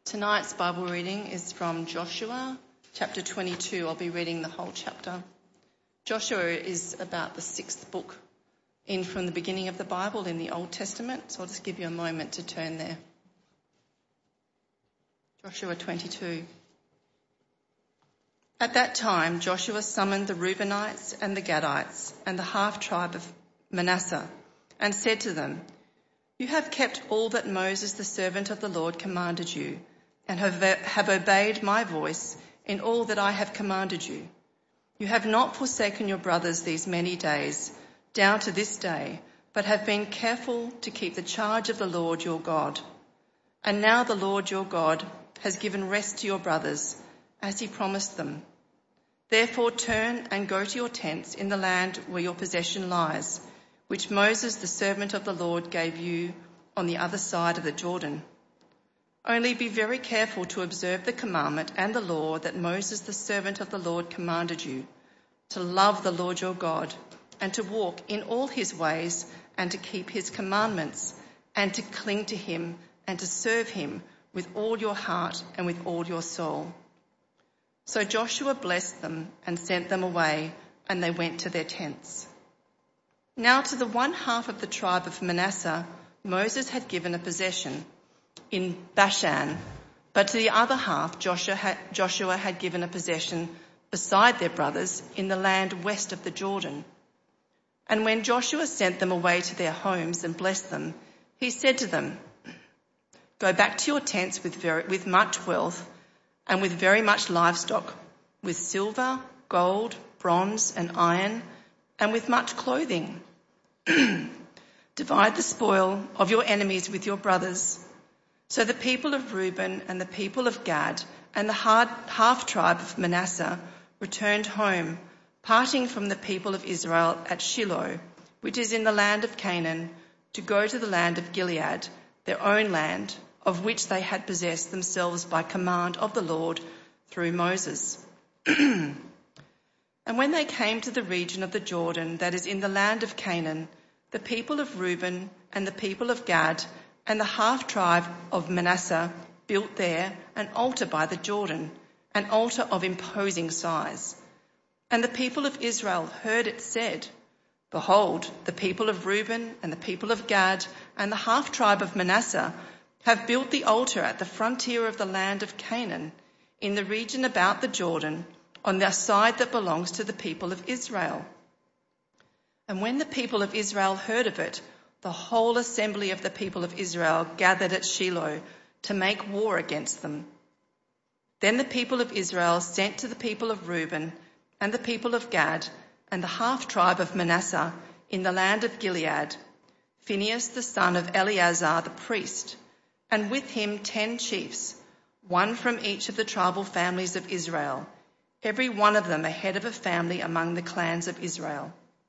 Tonight's Bible reading is from Joshua, chapter 22. I'll be reading the whole chapter. Joshua is about the sixth book in from the beginning of the Bible in the Old Testament, so I'll just give you a moment to turn there. Joshua 22. At that time, Joshua summoned the Reubenites and the Gadites and the half-tribe of Manasseh and said to them, "You have kept all that Moses, the servant of the Lord, commanded you, and have obeyed my voice in all that I have commanded you. You have not forsaken your brothers these many days, down to this day, but have been careful to keep the charge of the Lord your God. And now the Lord your God has given rest to your brothers, as he promised them. Therefore turn and go to your tents in the land where your possession lies, which Moses, the servant of the Lord, gave you on the other side of the Jordan. Only be very careful to observe the commandment and the law that Moses, the servant of the Lord, commanded you, to love the Lord your God, and to walk in all his ways, and to keep his commandments, and to cling to him, and to serve him with all your heart and with all your soul." So Joshua blessed them and sent them away, and they went to their tents. Now to the one half of the tribe of Manasseh, Moses had given a possession in Bashan, but to the other half Joshua had given a possession beside their brothers in the land west of the Jordan. And when Joshua sent them away to their homes and blessed them, he said to them, "Go back to your tents with much wealth and with very much livestock, with silver, gold, bronze and iron, and with much clothing. Divide the spoil of your enemies with your brothers." So the people of Reuben and the people of Gad and the half-tribe of Manasseh returned home, parting from the people of Israel at Shiloh, which is in the land of Canaan, to go to the land of Gilead, their own land, of which they had possessed themselves by command of the Lord through Moses. And when they came to the region of the Jordan that is in the land of Canaan, the people of Reuben and the people of Gad and the half-tribe of Manasseh built there an altar by the Jordan, an altar of imposing size. And the people of Israel heard it said, "Behold, the people of Reuben and the people of Gad and the half-tribe of Manasseh have built the altar at the frontier of the land of Canaan, in the region about the Jordan, on the side that belongs to the people of Israel." And when the people of Israel heard of it, the whole assembly of the people of Israel gathered at Shiloh to make war against them. Then the people of Israel sent to the people of Reuben and the people of Gad and the half-tribe of Manasseh in the land of Gilead, Phinehas the son of Eleazar the priest, and with him 10 chiefs, one from each of the tribal families of Israel, every one of them a head of a family among the clans of Israel.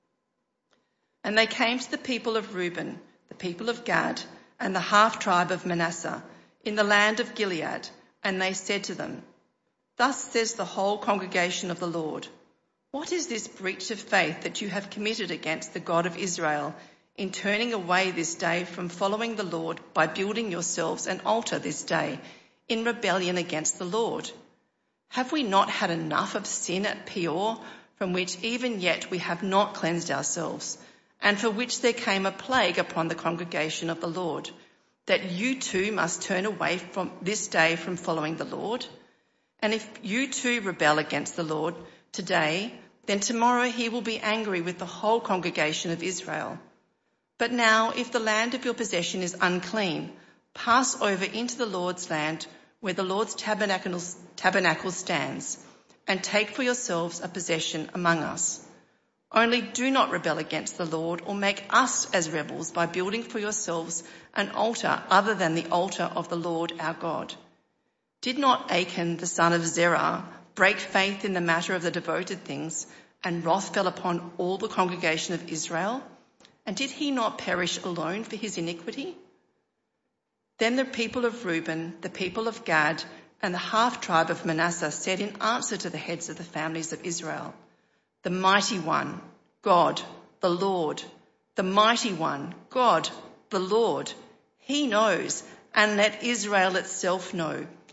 And they came to the people of Reuben, the people of Gad, and the half-tribe of Manasseh in the land of Gilead, and they said to them, "Thus says the whole congregation of the Lord, what is this breach of faith that you have committed against the God of Israel in turning away this day from following the Lord by building yourselves an altar this day in rebellion against the Lord? Have we not had enough of sin at Peor, from which even yet we have not cleansed ourselves, and for which there came a plague upon the congregation of the Lord, that you too must turn away from this day from following the Lord? And if you too rebel against the Lord today, then tomorrow he will be angry with the whole congregation of Israel. But now, if the land of your possession is unclean, pass over into the Lord's land where the Lord's tabernacle stands, and take for yourselves a possession among us. Only do not rebel against the Lord or make us as rebels by building for yourselves an altar other than the altar of the Lord our God. Did not Achan the son of Zerah break faith in the matter of the devoted things, and wrath fell upon all the congregation of Israel? And did he not perish alone for his iniquity?" Then the people of Reuben, the people of Gad, and the half-tribe of Manasseh said in answer to the heads of the families of Israel, "The mighty one, God, the Lord, the mighty one, God, the Lord, he knows, and let Israel itself know,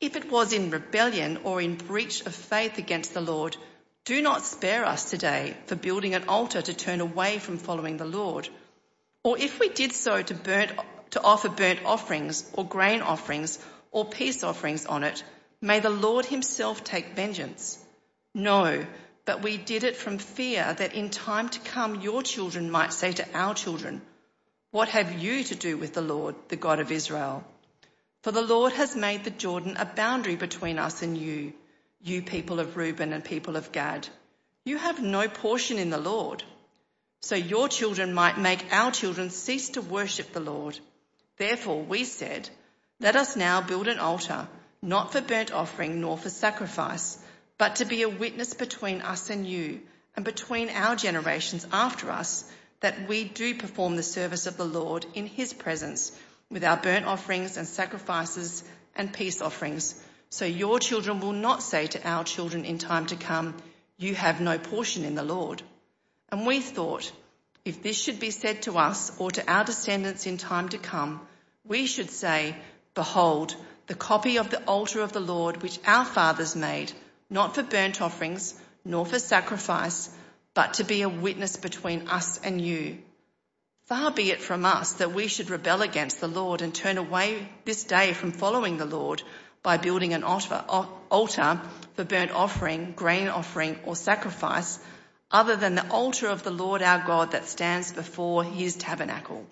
If it was in rebellion or in breach of faith against the Lord, do not spare us today for building an altar to turn away from following the Lord. Or if we did so to offer burnt offerings or grain offerings or peace offerings on it, may the Lord himself take vengeance. No, but we did it from fear that in time to come your children might say to our children, what have you to do with the Lord, the God of Israel? For the Lord has made the Jordan a boundary between us and you people of Reuben and people of Gad. You have no portion in the Lord. So your children might make our children cease to worship the Lord. Therefore we said, let us now build an altar, not for burnt offering nor for sacrifice, but to be a witness between us and you, and between our generations after us, that we do perform the service of the Lord in his presence, with our burnt offerings and sacrifices and peace offerings. So your children will not say to our children in time to come, you have no portion in the Lord. And we thought, if this should be said to us or to our descendants in time to come, we should say, behold, the copy of the altar of the Lord which our fathers made, not for burnt offerings, nor for sacrifice, but to be a witness between us and you. Far be it from us that we should rebel against the Lord and turn away this day from following the Lord by building an altar for burnt offering, grain offering, or sacrifice, other than the altar of the Lord our God that stands before his tabernacle.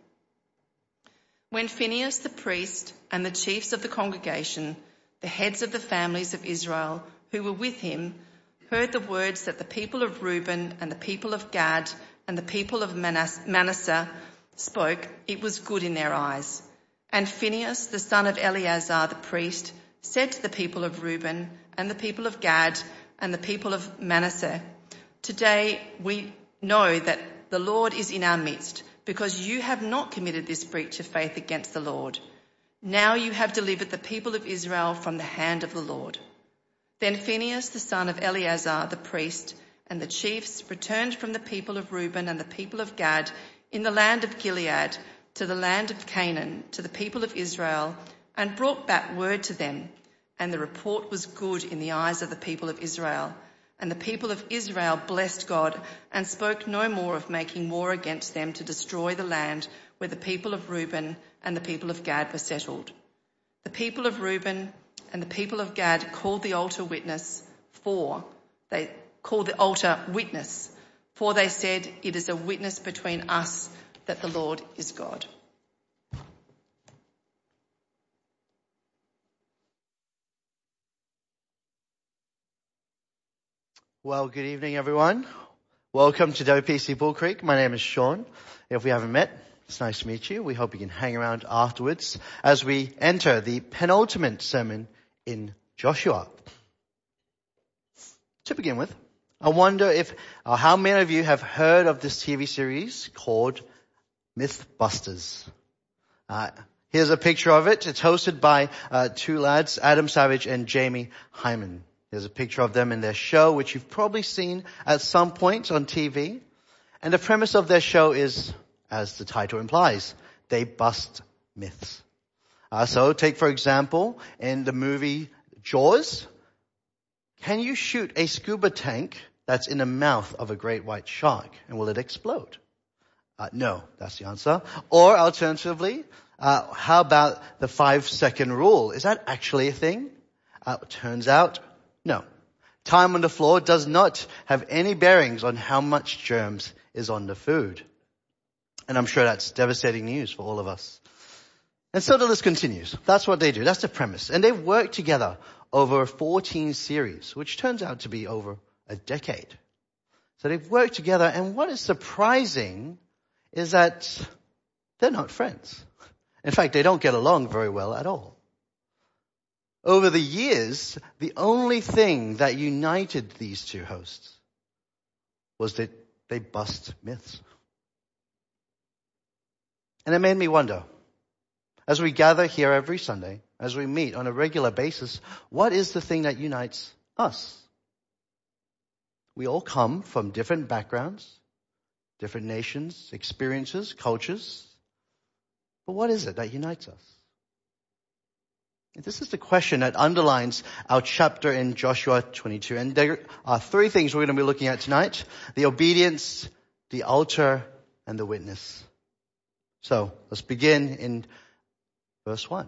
When Phinehas the priest and the chiefs of the congregation, the heads of the families of Israel who were with him, heard the words that the people of Reuben and the people of Gad and the people of Manasseh spoke, it was good in their eyes. And Phinehas, the son of Eleazar the priest, said to the people of Reuben and the people of Gad and the people of Manasseh, today we know that the Lord is in our midst, because you have not committed this breach of faith against the Lord. Now you have delivered the people of Israel from the hand of the Lord. Then Phinehas, the son of Eleazar the priest, and the chiefs returned from the people of Reuben and the people of Gad in the land of Gilead to the land of Canaan, to the people of Israel, and brought back word to them. And the report was good in the eyes of the people of Israel. And the people of Israel blessed God and spoke no more of making war against them to destroy the land where the people of Reuben and the people of Gad were settled. The people of Reuben and the people of Gad called the altar witness, for they said, it is a witness between us that the Lord is God. Well, good evening, everyone. Welcome to WPC Bull Creek. My name is Sean. If we haven't met, it's nice to meet you. We hope you can hang around afterwards as we enter the penultimate sermon in Joshua. To begin with, I wonder how many of you have heard of this TV series called Mythbusters. Here's a picture of it. It's hosted by two lads, Adam Savage and Jamie Hyman. There's a picture of them in their show, which you've probably seen at some point on TV. And the premise of their show is, as the title implies, they bust myths. So take, for example, in the movie Jaws, can you shoot a scuba tank that's in the mouth of a great white shark, and will it explode? No, that's the answer. Or alternatively, how about the 5-second rule? Is that actually a thing? Turns out, no. Time on the floor does not have any bearings on how much germs is on the food. And I'm sure that's devastating news for all of us. And so the list continues. That's what they do. That's the premise. And they've worked together over 14 series, which turns out to be over a decade. So they've worked together, and what is surprising is that they're not friends. In fact, they don't get along very well at all. Over the years, the only thing that united these two hosts was that they bust myths. And it made me wonder, as we gather here every Sunday, as we meet on a regular basis, what is the thing that unites us? We all come from different backgrounds, different nations, experiences, cultures. But what is it that unites us? This is the question that underlines our chapter in Joshua 22. And there are three things we're going to be looking at tonight: the obedience, the altar, and the witness. So let's begin in verse 1.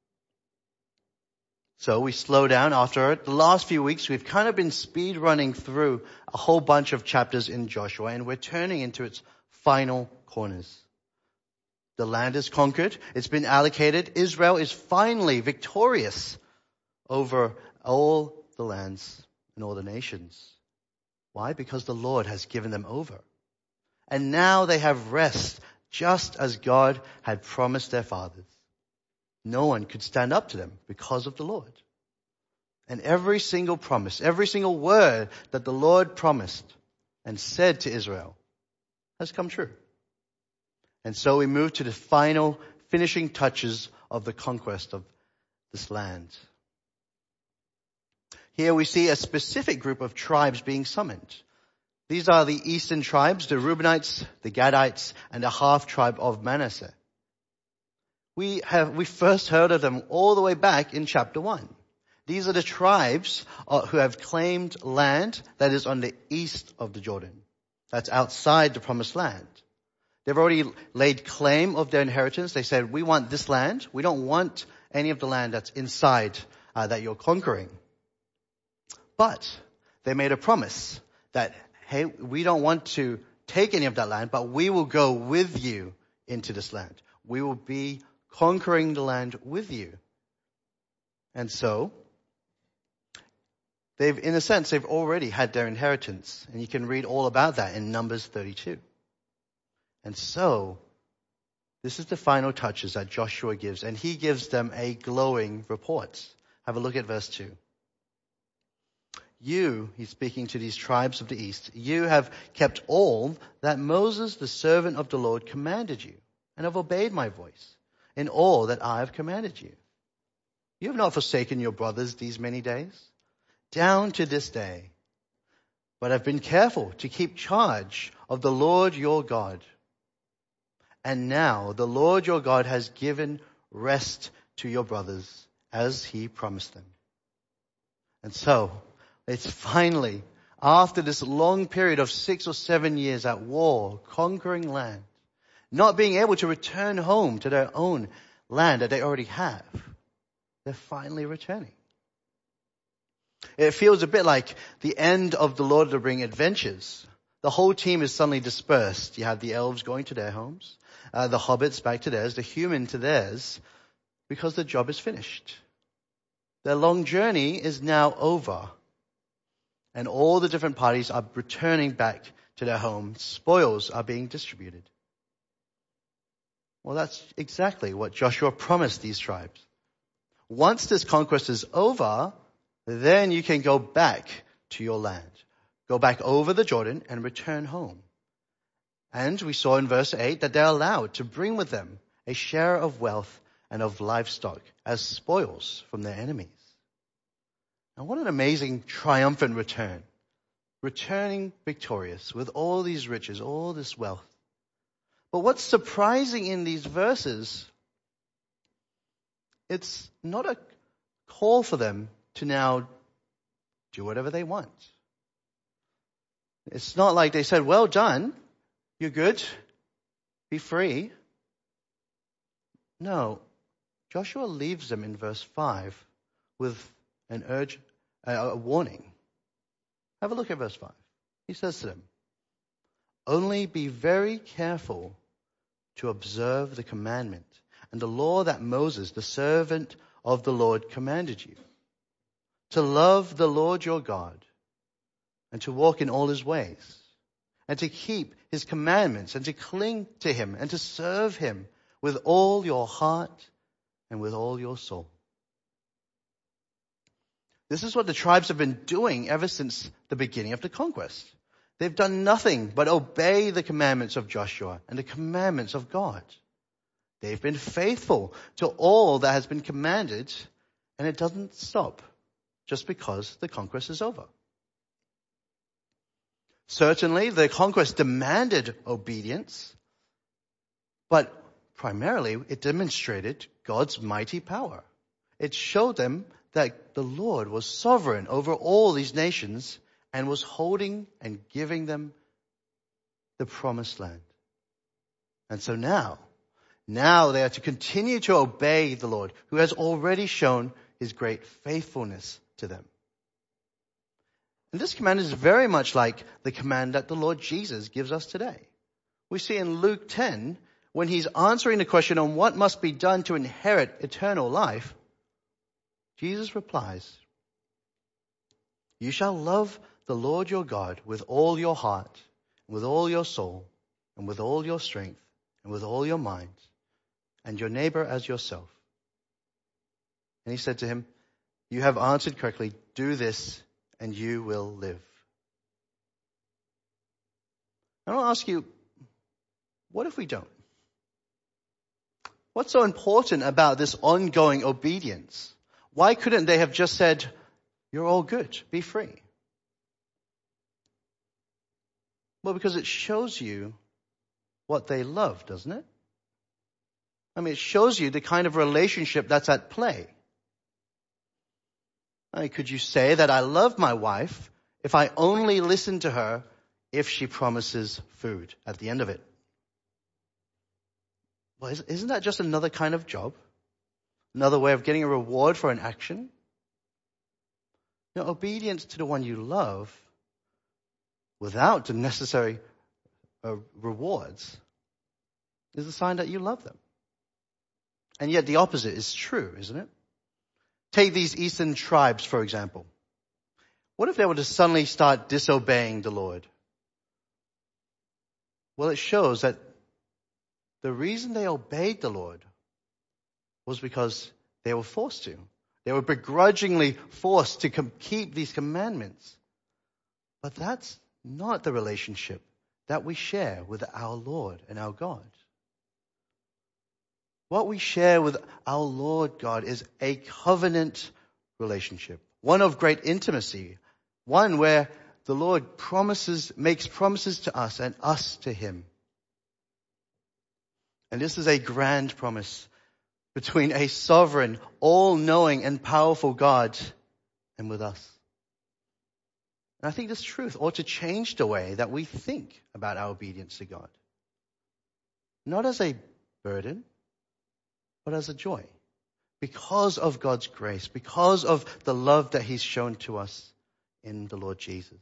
So we slow down after it. The last few weeks we've kind of been speed running through a whole bunch of chapters in Joshua, and we're turning into its final corners. The land is conquered. It's been allocated. Israel is finally victorious over all the lands and all the nations. Why? Because the Lord has given them over. And now they have rest, just as God had promised their fathers. No one could stand up to them because of the Lord. And every single promise, every single word that the Lord promised and said to Israel has come true. And so we move to the final finishing touches of the conquest of this land. Here we see a specific group of tribes being summoned. These are the eastern tribes, the Reubenites, the Gadites, and the half tribe of Manasseh. We first heard of them all the way back in chapter 1. These are the tribes who have claimed land that is on the east of the Jordan. That's outside the promised land. They've already laid claim of their inheritance. They said, we want this land. We don't want any of the land that's inside that you're conquering. But they made a promise that, hey, we don't want to take any of that land, but we will go with you into this land. We will be conquering the land with you. And so, in a sense, they've already had their inheritance. And you can read all about that in Numbers 32. And so, this is the final touches that Joshua gives, and he gives them a glowing report. Have a look at verse 2. You, he's speaking to these tribes of the east, you have kept all that Moses, the servant of the Lord, commanded you, and have obeyed my voice in all that I have commanded you. You have not forsaken your brothers these many days, down to this day, but have been careful to keep charge of the Lord your God. And now the Lord your God has given rest to your brothers as he promised them. And so, it's finally, after this long period of 6 or 7 years at war, conquering land, not being able to return home to their own land that they already have, they're finally returning. It feels a bit like the end of the Lord of the Rings adventures. The whole team is suddenly dispersed. You have the elves going to their homes, the hobbits back to theirs, the human to theirs, because the job is finished. Their long journey is now over. And all the different parties are returning back to their homes. Spoils are being distributed. Well, that's exactly what Joshua promised these tribes. Once this conquest is over, then you can go back to your land. Go back over the Jordan and return home. And we saw in verse 8 that they're allowed to bring with them a share of wealth and of livestock as spoils from their enemies. Now, what an amazing triumphant return. Returning victorious with all these riches, all this wealth. But what's surprising in these verses, it's not a call for them to now do whatever they want. It's not like they said, well done, you're good, be free. No, Joshua leaves them in verse 5 with a warning. Have a look at verse 5. He says to them, only be very careful to observe the commandment and the law that Moses, the servant of the Lord, commanded you, to love the Lord your God and to walk in all his ways, and to keep his commandments, and to cling to him, and to serve him with all your heart and with all your soul. This is what the tribes have been doing ever since the beginning of the conquest. They've done nothing but obey the commandments of Joshua and the commandments of God. They've been faithful to all that has been commanded, and it doesn't stop just because the conquest is over. Certainly, the conquest demanded obedience, but primarily it demonstrated God's mighty power. It showed them that the Lord was sovereign over all these nations and was holding and giving them the promised land. And so now they are to continue to obey the Lord, who has already shown his great faithfulness to them. And this command is very much like the command that the Lord Jesus gives us today. We see in Luke 10, when he's answering the question on what must be done to inherit eternal life, Jesus replies, "You shall love the Lord your God with all your heart, with all your soul, and with all your strength, and with all your mind, and your neighbor as yourself." And he said to him, "You have answered correctly. Do this, and you will live." I want to ask you, what if we don't? What's so important about this ongoing obedience? Why couldn't they have just said, "You're all good, be free"? Well, because it shows you what they love, doesn't it? I mean, it shows you the kind of relationship that's at play. I mean, could you say that I love my wife if I only listen to her if she promises food at the end of it? Well, isn't that just another kind of job? Another way of getting a reward for an action? Obedience to the one you love without the necessary rewards is a sign that you love them. And yet the opposite is true, isn't it? Take these eastern tribes, for example. What if they were to suddenly start disobeying the Lord? Well, it shows that the reason they obeyed the Lord was because they were forced to. They were begrudgingly forced to keep these commandments. But that's not the relationship that we share with our Lord and our God. What we share with our Lord God is a covenant relationship, one of great intimacy, one where the Lord makes promises to us and us to him. And this is a grand promise between a sovereign, all-knowing and powerful God and with us. And I think this truth ought to change the way that we think about our obedience to God. Not as a burden, but as a joy. Because of God's grace, because of the love that he's shown to us in the Lord Jesus.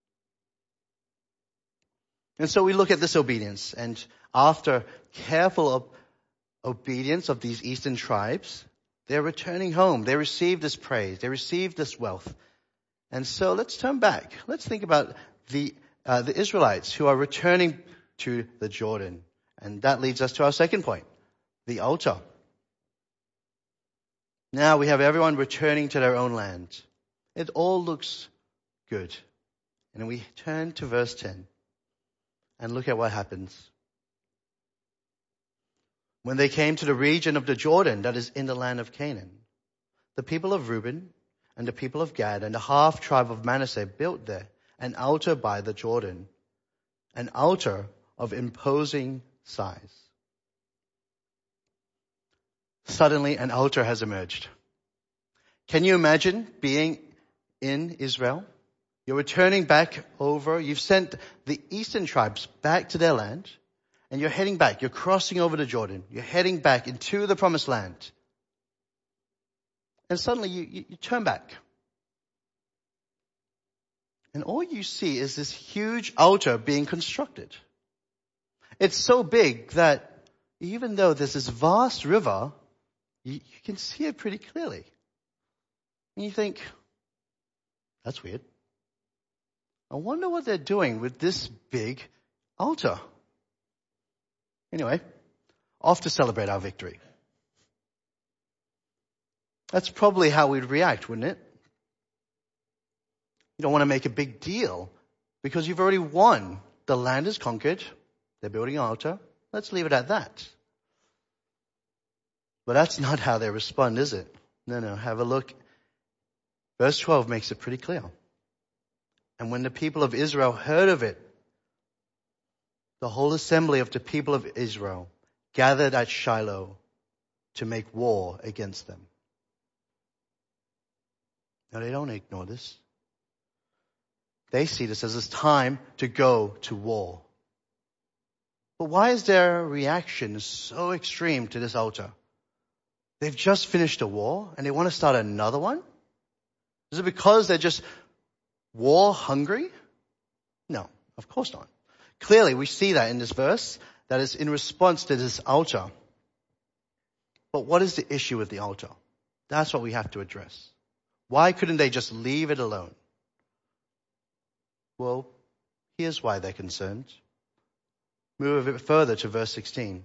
And so we look at this obedience, and after careful obedience of these eastern tribes, they're returning home. They receive this praise. They receive this wealth. And so let's turn back. Let's think about the Israelites who are returning to the Jordan. And that leads us to our second point, the altar. Now we have everyone returning to their own land. It all looks good. And we turn to verse 10 and look at what happens. When they came to the region of the Jordan that is in the land of Canaan, the people of Reuben and the people of Gad and the half tribe of Manasseh built there an altar by the Jordan, an altar of imposing size. Suddenly an altar has emerged. Can you imagine being in Israel? You're returning back over. You've sent the eastern tribes back to their land. And you're heading back. You're crossing over the Jordan. You're heading back into the promised land. And suddenly you turn back. And all you see is this huge altar being constructed. It's so big that even though there's this vast river, you can see it pretty clearly. And you think, that's weird. I wonder what they're doing with this big altar. Anyway, off to celebrate our victory. That's probably how we'd react, wouldn't it? You don't want to make a big deal because you've already won. The land is conquered. They're building an altar. Let's leave it at that. But that's not how they respond, is it? No, have a look. Verse 12 makes it pretty clear. And when the people of Israel heard of it, the whole assembly of the people of Israel gathered at Shiloh to make war against them. Now they don't ignore this. They see this as it's time to go to war. But why is their reaction so extreme to this altar? They've just finished a war and they want to start another one? Is it because they're just war hungry? No, of course not. Clearly, we see that in this verse, that it's in response to this altar. But what is the issue with the altar? That's what we have to address. Why couldn't they just leave it alone? Well, here's why they're concerned. Move a bit further to verse 16.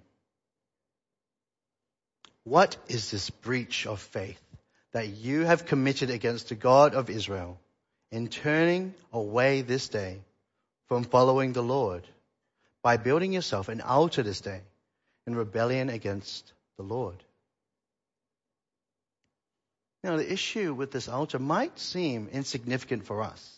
What is this breach of faith that you have committed against the God of Israel in turning away this day from following the Lord by building yourself an altar this day in rebellion against the Lord? Now, the issue with this altar might seem insignificant for us.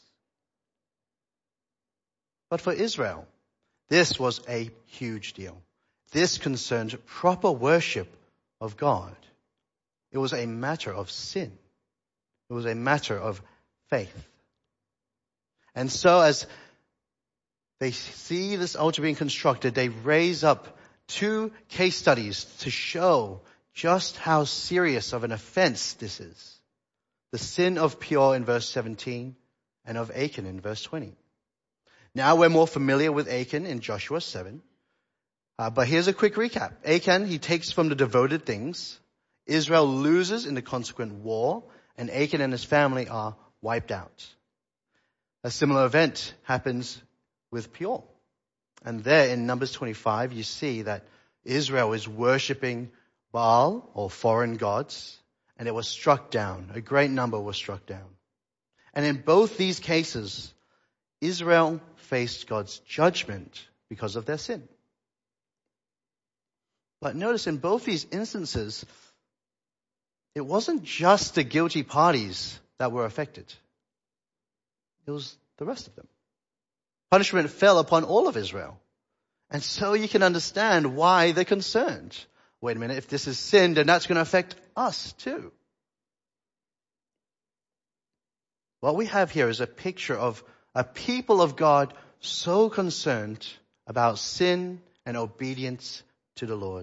But for Israel, this was a huge deal. This concerned proper worship of God. It was a matter of sin. It was a matter of faith. And so as they see this altar being constructed, they raise up 2 case studies to show just how serious of an offense this is. The sin of Peor in verse 17 and of Achan in verse 20. Now we're more familiar with Achan in Joshua 7. But here's a quick recap. Achan, he takes from the devoted things. Israel loses in the consequent war, and Achan and his family are wiped out. A similar event happens with Peor. And there in Numbers 25, you see that Israel is worshipping Baal, or foreign gods, and it was struck down. A great number was struck down. And in both these cases, Israel faced God's judgment because of their sin. But notice in both these instances, it wasn't just the guilty parties that were affected. It was the rest of them. Punishment fell upon all of Israel. And so you can understand why they're concerned. Wait a minute, if this is sin, then that's going to affect us too. What we have here is a picture of a people of God so concerned about sin and obedience to the Lord.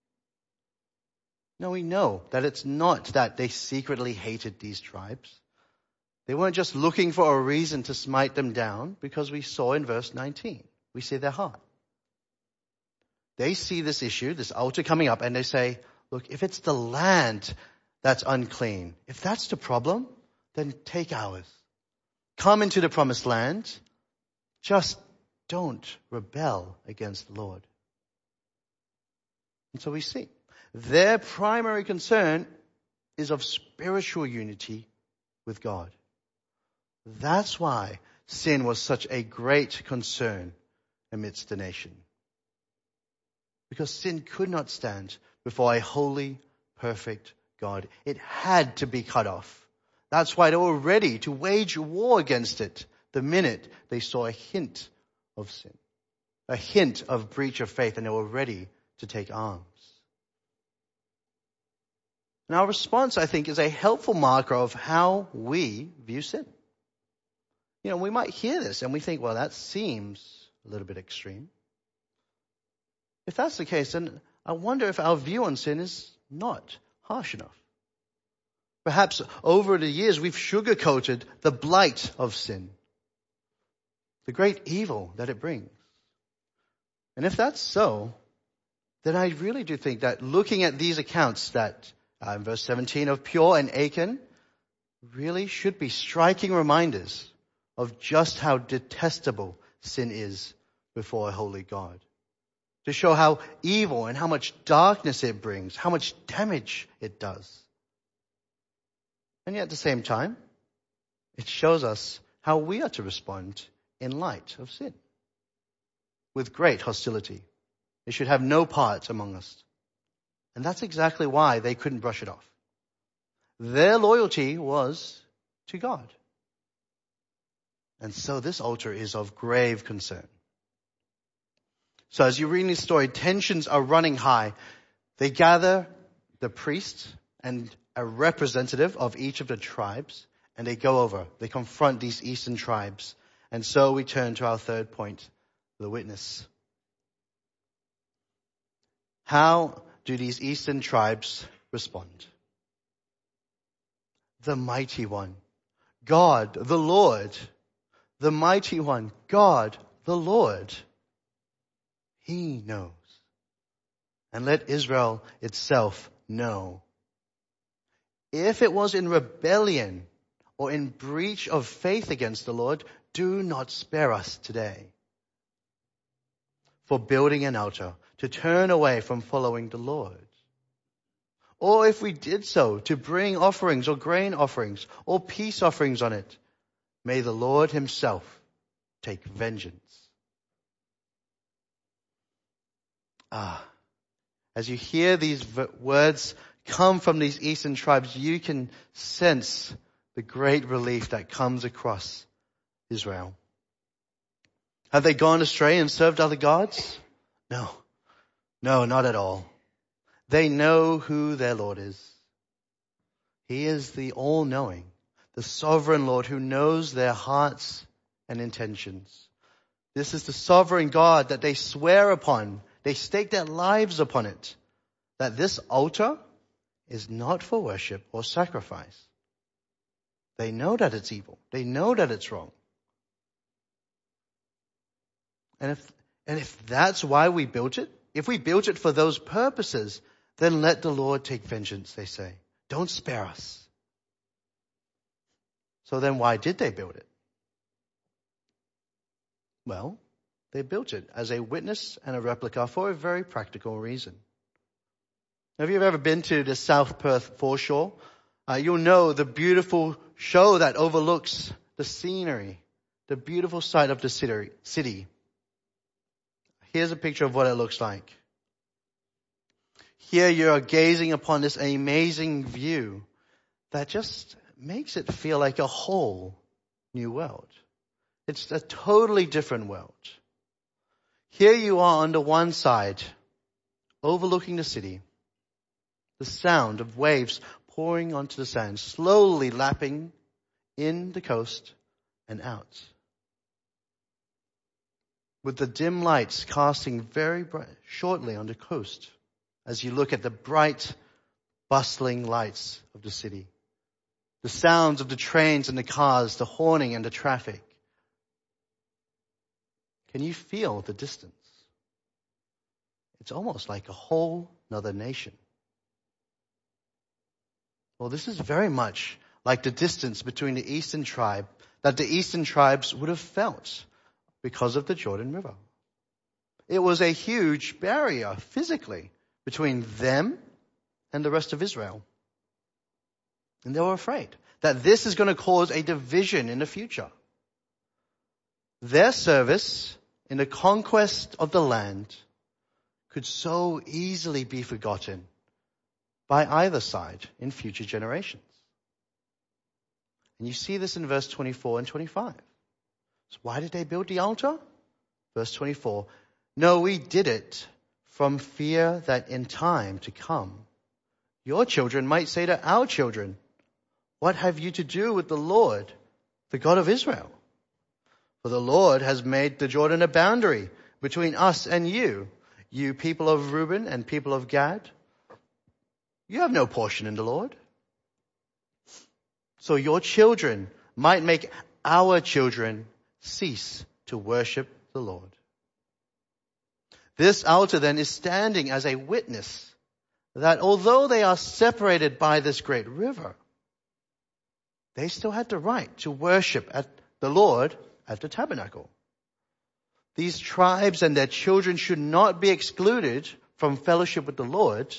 Now we know that it's not that they secretly hated these tribes. They weren't just looking for a reason to smite them down, because we saw in verse 19, we see their heart. They see this issue, this altar coming up, and they say, look, if it's the land that's unclean, if that's the problem, then take ours. Come into the promised land. Just don't rebel against the Lord. And so we see their primary concern is of spiritual unity with God. That's why sin was such a great concern amidst the nation. Because sin could not stand before a holy, perfect God. It had to be cut off. That's why they were ready to wage war against it the minute they saw a hint of sin, a hint of breach of faith, and they were ready to take arms. And our response, I think, is a helpful marker of how we view sin. You know, we might hear this and we think, well, that seems a little bit extreme. If that's the case, then I wonder if our view on sin is not harsh enough. Perhaps over the years we've sugarcoated the blight of sin, the great evil that it brings. And if that's so, then I really do think that looking at these accounts that in verse 17 of Peor and Achan really should be striking reminders of just how detestable sin is before a holy God. To show how evil and how much darkness it brings, how much damage it does. And yet at the same time, it shows us how we are to respond in light of sin. With great hostility. It should have no part among us. And that's exactly why they couldn't brush it off. Their loyalty was to God. And so this altar is of grave concern. So as you read this story, tensions are running high. They gather the priest and a representative of each of the tribes, And they go over. They confront these eastern tribes. And so we turn to our third point, the witness. How do these eastern tribes respond? The mighty one, God, the Lord. The mighty one, God, the Lord. He knows. And let Israel itself know. If it was in rebellion or in breach of faith against the Lord, do not spare us today for building an altar to turn away from following the Lord. Or if we did so, to bring offerings or grain offerings or peace offerings on it, may the Lord himself take vengeance. As you hear these words come from these eastern tribes, you can sense the great relief that comes across Israel. Have they gone astray and served other gods? No, not at all. They know who their Lord is. He is the all-knowing, the sovereign Lord who knows their hearts and intentions. This is the sovereign God that they swear upon. They stake their lives upon it. That this altar is not for worship or sacrifice. They know that it's evil. They know that it's wrong. And if that's why we built it, if we built it for those purposes, then let the Lord take vengeance, they say. Don't spare us. So then why did they build it? Well, they built it as a witness and a replica for a very practical reason. Have you ever been to the South Perth foreshore? You'll know the beautiful show that overlooks the scenery, the beautiful sight of the city. Here's a picture of what it looks like. Here you are gazing upon this amazing view that just makes it feel like a whole new world. It's a totally different world. Here you are on the one side, overlooking the city. The sound of waves pouring onto the sand, slowly lapping in the coast and out. With the dim lights casting very bright, shortly on the coast as you look at the bright, bustling lights of the city. The sounds of the trains and the cars, the horning and the traffic. Can you feel the distance? It's almost like a whole nother nation. Well, this is very much like the distance between the eastern tribe that the eastern tribes would have felt because of the Jordan River. It was a huge barrier physically between them and the rest of Israel. And they were afraid that this is going to cause a division in the future. Their service in the conquest of the land could so easily be forgotten by either side in future generations. And you see this in verse 24 and 25. So why did they build the altar? Verse 24, no, we did it from fear that in time to come, your children might say to our children, what have you to do with the Lord, the God of Israel? For the Lord has made the Jordan a boundary between us and you people of Reuben and people of Gad. You have no portion in the Lord. So your children might make our children cease to worship the Lord. This altar then is standing as a witness that although they are separated by this great river, they still had the right to worship at the Lord at the tabernacle. These tribes and their children should not be excluded from fellowship with the Lord.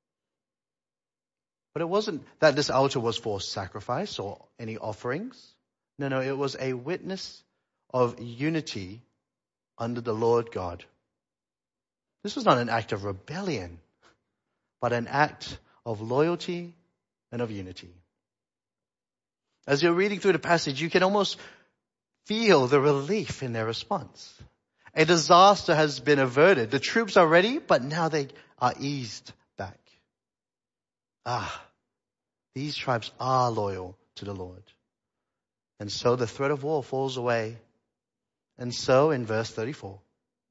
But it wasn't that this altar was for sacrifice or any offerings. No, it was a witness of unity under the Lord God. This was not an act of rebellion, but an act of loyalty and of unity. As you're reading through the passage, you can almost feel the relief in their response. A disaster has been averted. The troops are ready, but now they are eased back. These tribes are loyal to the Lord. And so the threat of war falls away. And so in verse 34,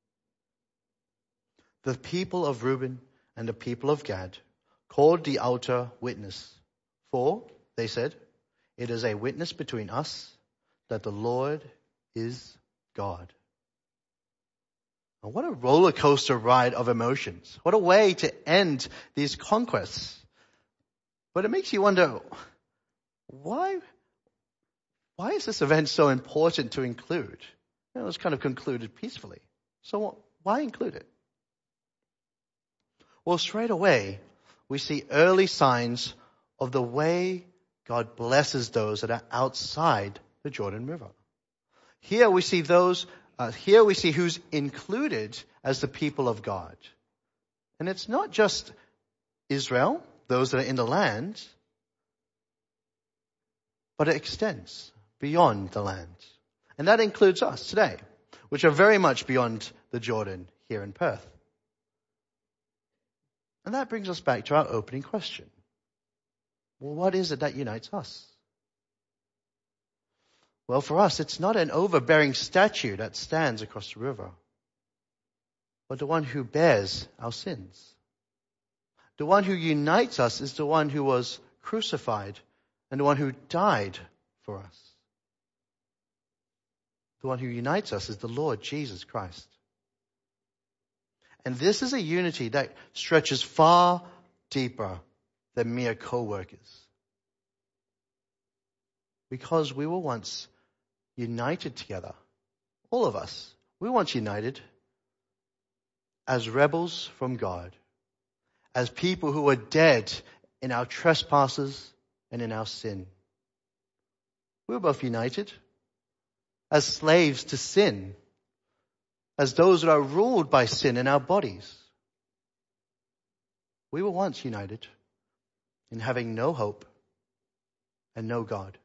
the people of Reuben and the people of Gad called the altar witness. For, they said, it is a witness between us that the Lord is God. And what a roller coaster ride of emotions. What a way to end these conquests. But it makes you wonder, why is this event so important to include? It was kind of concluded peacefully. So why include it? Well, straight away, we see early signs of the way God blesses those that are outside the Jordan River. Here we see who's included as the people of God. And it's not just Israel, those that are in the land, but it extends beyond the land. And that includes us today, which are very much beyond the Jordan here in Perth. And that brings us back to our opening question. Well, what is it that unites us? Well, for us, it's not an overbearing statue that stands across the river, but the one who bears our sins. The one who unites us is the one who was crucified and the one who died for us. The one who unites us is the Lord Jesus Christ. And this is a unity that stretches far deeper than mere co-workers. Because we were once united together, all of us, we were once united as rebels from God, as people who were dead in our trespasses and in our sin. We were both united as slaves to sin, as those that are ruled by sin in our bodies. We were once united in having no hope and no God.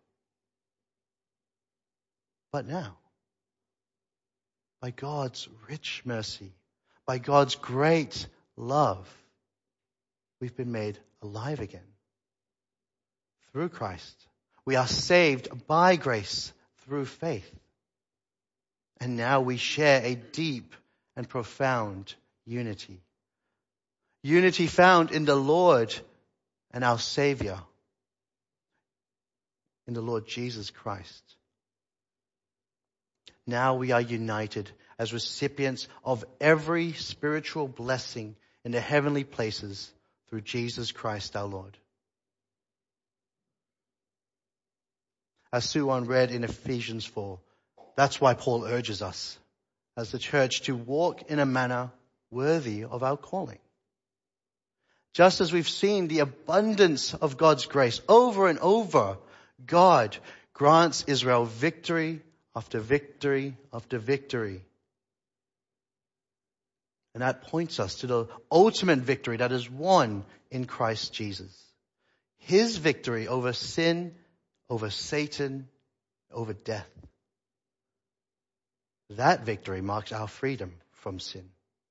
But now, by God's rich mercy, by God's great love, we've been made alive again. Through Christ, we are saved by grace through faith. And now we share a deep and profound unity. Unity found in the Lord and our Savior, in the Lord Jesus Christ. Now we are united as recipients of every spiritual blessing in the heavenly places through Jesus Christ our Lord. As Suwan read in Ephesians 4, that's why Paul urges us as the church to walk in a manner worthy of our calling. Just as we've seen the abundance of God's grace over and over, God grants Israel victory after victory after victory. And that points us to the ultimate victory that is won in Christ Jesus. His victory over sin, over Satan, over death. That victory marks our freedom from sin.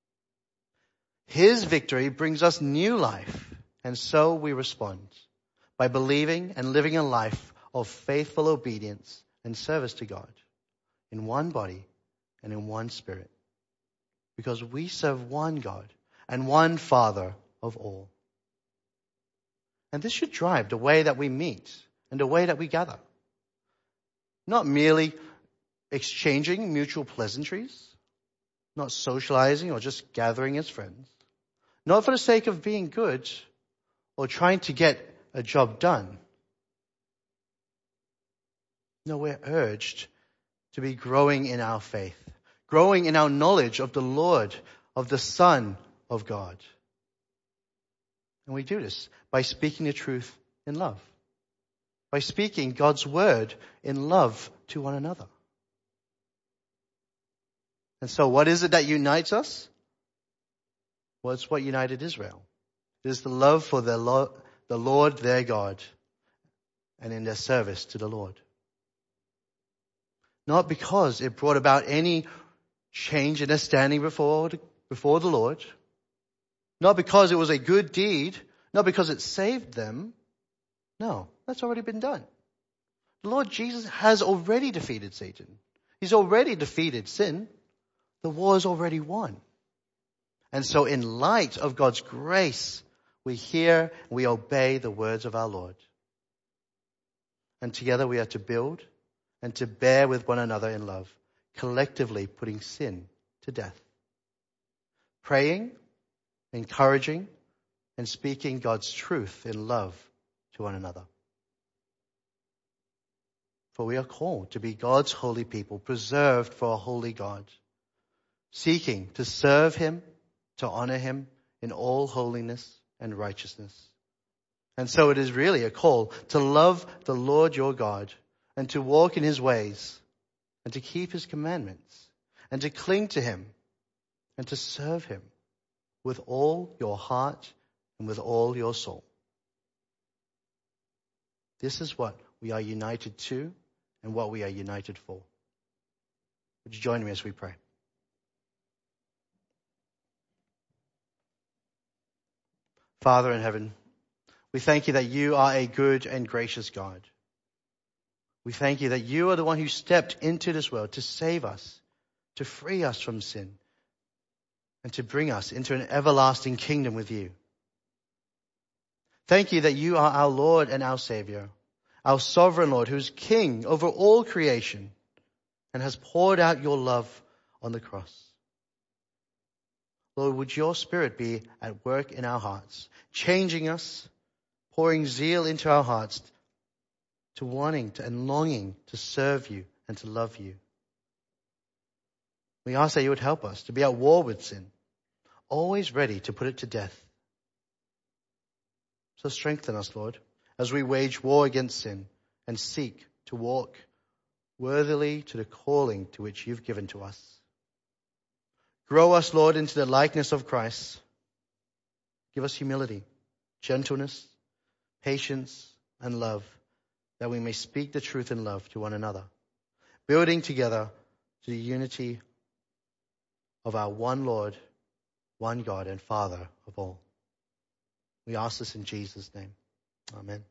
His victory brings us new life, and so we respond by believing and living a life of faithful obedience and service to God in one body and in one spirit, because we serve one God and one Father of all. And this should drive the way that we meet and the way that we gather. Not merely exchanging mutual pleasantries, not socializing or just gathering as friends, not for the sake of being good or trying to get a job done. No, we're urged to be growing in our faith, growing in our knowledge of the Lord, of the Son of God. And we do this by speaking the truth in love, by speaking God's word in love to one another. And so what is it that unites us? Well, it's what united Israel. It is the love for the Lord their God and in their service to the Lord. Not because it brought about any change in their standing before the Lord. Not because it was a good deed. Not because it saved them. No, that's already been done. The Lord Jesus has already defeated Satan. He's already defeated sin. The war is already won. And so in light of God's grace, we hear, we obey the words of our Lord. And together we are to build and to bear with one another in love, collectively putting sin to death. Praying, encouraging, and speaking God's truth in love to one another. For we are called to be God's holy people, preserved for a holy God, seeking to serve Him, to honor Him in all holiness and righteousness. And so it is really a call to love the Lord your God and to walk in His ways and to keep His commandments and to cling to Him and to serve Him with all your heart and with all your soul. This is what we are united to and what we are united for. Would you join me as we pray? Father in heaven, we thank you that you are a good and gracious God. We thank you that you are the one who stepped into this world to save us, to free us from sin, and to bring us into an everlasting kingdom with you. Thank you that you are our Lord and our Savior, our sovereign Lord, who is King over all creation and has poured out your love on the cross. Lord, would your Spirit be at work in our hearts, changing us, pouring zeal into our hearts to wanting to and longing to serve you and to love you. We ask that you would help us to be at war with sin, always ready to put it to death. So strengthen us, Lord, as we wage war against sin and seek to walk worthily to the calling to which you've given to us. Grow us, Lord, into the likeness of Christ. Give us humility, gentleness, patience, and love, that we may speak the truth in love to one another, building together to the unity of our one Lord, one God and Father of all. We ask this in Jesus' name. Amen.